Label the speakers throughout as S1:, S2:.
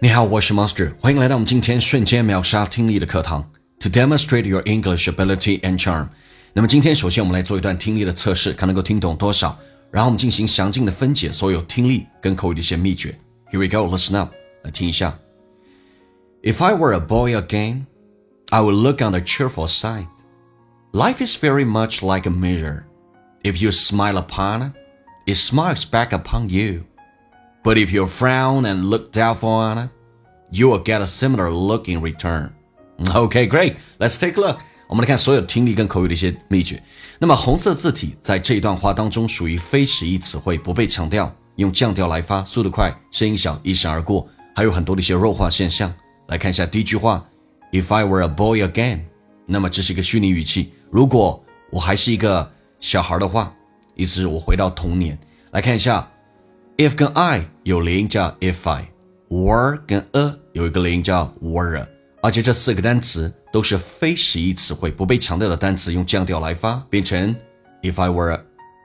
S1: 你好，我是 Monster， 欢迎来到我们今天瞬间秒杀听力的课堂 To demonstrate your English ability and charm。 那么今天首先我们来做一段听力的测试，看能够听懂多少，然后我们进行详尽的分解所有听力跟口语的一些秘诀。 Here we go, listen up， 来听一下。 If I were a boy again, I would look on the cheerful side. Life is very much like a mirror. If you smile upon it, it smiles back upon you.But if you frown and look doubtful on it, you will get a similar look in return. Okay, great. Let's take a look. 我们来看所有听力跟口语的一些秘诀。那么红色字体在这一段话当中属于非实义词汇，不被强调，用降调来发，速度快，声音小，一闪而过，还有很多的一些弱化现象。来看一下第一句话 If I were a boy again， 那么这是一个虚拟语气，如果我还是一个小孩的话，意思是我回到童年。来看一下If 跟 I 有连音叫 if I， were 跟 a 有一个连音叫 were， 而且这四个单词都是非实义词汇，不被强调的单词，用降调来发，变成 If I were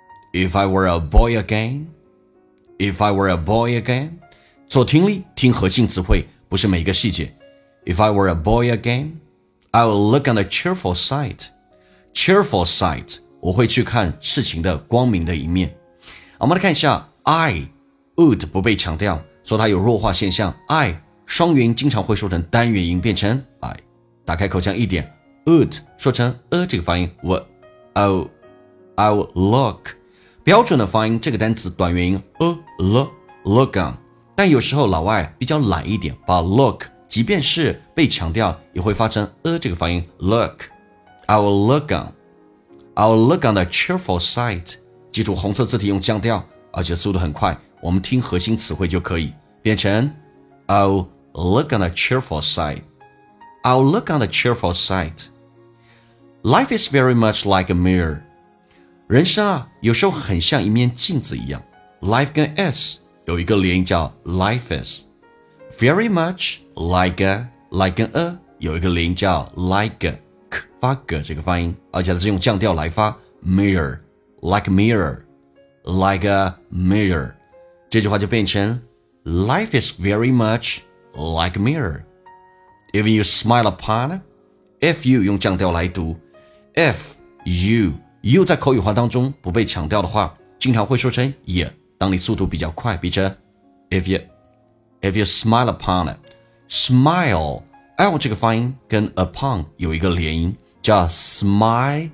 S1: a boy again， If I were a boy again。 做听力听核心词汇，不是每一个细节。 If I were a boy again， I will look on the cheerful side。 cheerful side 我会去看事情的光明的一面。我们来看一下 I would 不被强调，说它有弱化现象。 I 双元音经常会说成单元音，变成 I。 打开口腔一点 would 说成这个发音 would I would look。 标准的发音这个单词短元音look on， 但有时候老外比较懒一点，把 look 即便是被强调也会发成这个发音 look。 I will look on the cheerful side。 记住红色字体用降调，而且速度很快，我们听核心词汇就可以变成 I'll look on the cheerful side。 I'll look on the cheerful side。 Life is very much like a mirror。 人生有时候很像一面镜子一样。 Life 跟 s 有一个连音叫 life is。 Very much like a 跟 a 有一个连音叫 like a， 发 g 这个发音，而且它是用降调来发 mirror like mirror。Like a mirror， 这句话就变成 Life is very much like a mirror. If you smile upon it, if you 用降调来读， if you 在口语化当中不被强调的话，经常会说成也，当你速度比较快，比着 if you smile upon it。 smile L 这个发音跟 upon 有一个连音，叫 smile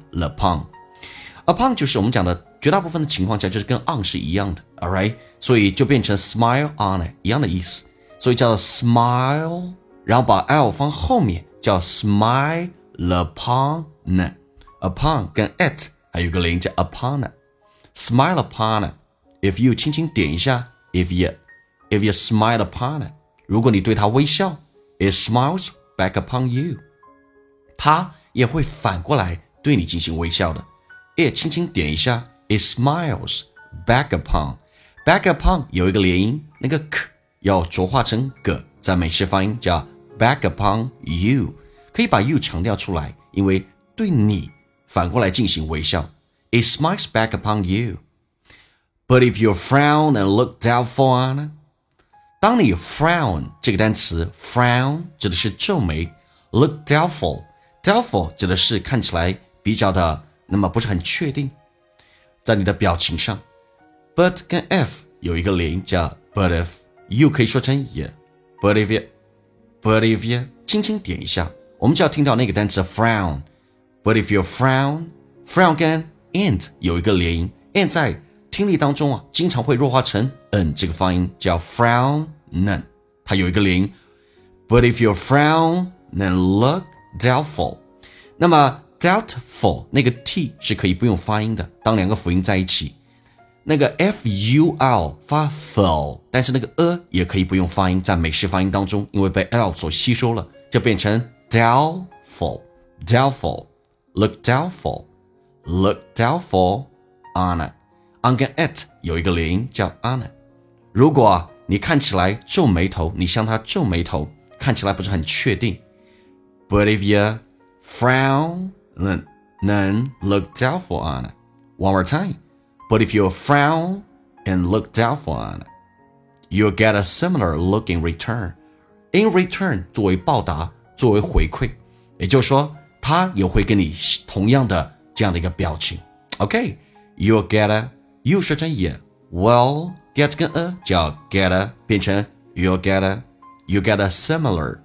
S1: upon。upon 就是我们讲的绝大部分的情况下就是跟 on 是一样的 alright， 所以就变成 smile on it 一样的意思，所以叫 smile， 然后把 l 放后面叫 smile upon it。upon 跟 it 还有一个连音叫 upon it。 smile upon it， if you 轻轻点一下 if you smile upon it， 如果你对它微笑 it smiles back upon you， 它也会反过来对你进行微笑的。 it 轻轻点一下It smiles back upon。 back upon 有一个连音，那个 k 要浊化成 g， 在美式发音叫 back upon you， 可以把 you 强调出来，因为对你反过来进行微笑。 It smiles back upon you。 But if you frown and look doubtful on it， 当你 frown 这个单词 frown 指的是皱眉， look doubtful 指的是看起来比较的那么不是很确定，在你的表情上。 But 跟 f 有一个连音叫 but if， you 可以说成也， but if you 轻轻点一下，我们就要听到那个单词 frown。 But if you frown 跟 and 有一个连音， and 在听力当中经常会弱化成 n 这个发音叫 frown n， 它有一个连音。 But if you frown then look doubtful。 那么doubtful 那个 t 是可以不用发音的，当两个辅音在一起，那个 ful 发 ful， 但是那个也可以不用发音，在美式发音当中，因为被 l 所吸收了，就变成 doubtful。 look doubtful on it。 on 跟 it 有一个连音叫 on it。 如果你看起来皱眉头，你向他皱眉头，看起来不是很确定。 But if you frown then look doubtful on it. One more time. But if you frown and look doubtful on it, you'll get a similar look in return. in return 作为报答，作为回馈，也就是说他也会给你同样的这样的一个表情。 OK, you'll get a you 说成也 well get 跟 a 叫 get a 变成 you get a similar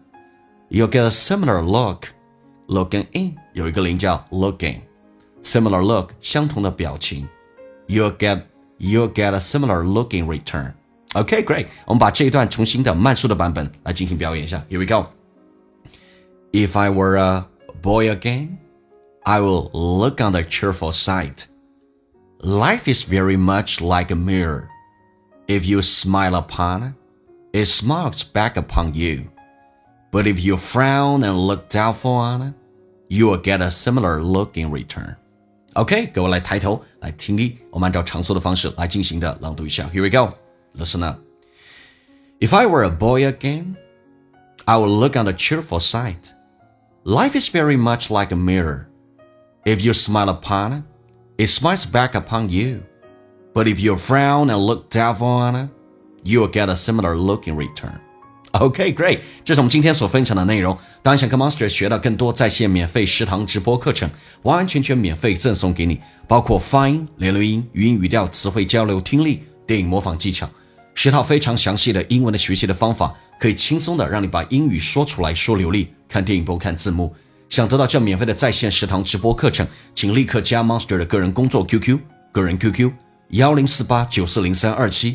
S1: look 跟 in 有一个零叫 looking similar look 相同的表情 you'll get a similar look in return. OK, great. 我们把这一段重新的慢速的版本来进行表演一下。 Here we go. If I were a boy again, I will look on the cheerful side. Life is very much like a mirror. If you smile upon it, it smiles back upon you. But if you frown and look doubtful on it, you will get a similar look in return. OK, 各位来抬头来听力，我们按照常说的方式来进行的朗读一下。 Here we go. Listen up. If I were a boy again, I would look on the cheerful side. Life is very much like a mirror. If you smile upon it, it smiles back upon you. But if you frown and look doubtful on it, you will get a similar look in return. OK, great. 这是我们今天所分享的内容。当然想跟 Monster 学到更多在线免费10堂直播课程，完完全全免费赠送给你，包括发音、连留音、语音语调、词汇交流、听力、电影模仿技巧，10套非常详细的英文的学习的方法，可以轻松的让你把英语说出来，说流利，看电影不看字幕。想得到这免费的在线10堂直播课程，请立刻加 Monster 的个人工作 QQ， 个人 QQ 1048940327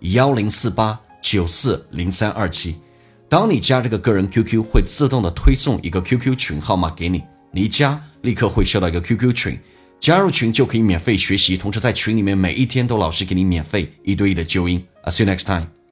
S1: 1048940327。当你加这个个人 QQ， 会自动的推送一个 QQ 群号码给你，你一加立刻会收到一个 QQ 群，加入群就可以免费学习，同时在群里面每一天都老师给你免费1对1的纠音。I'll see you next time.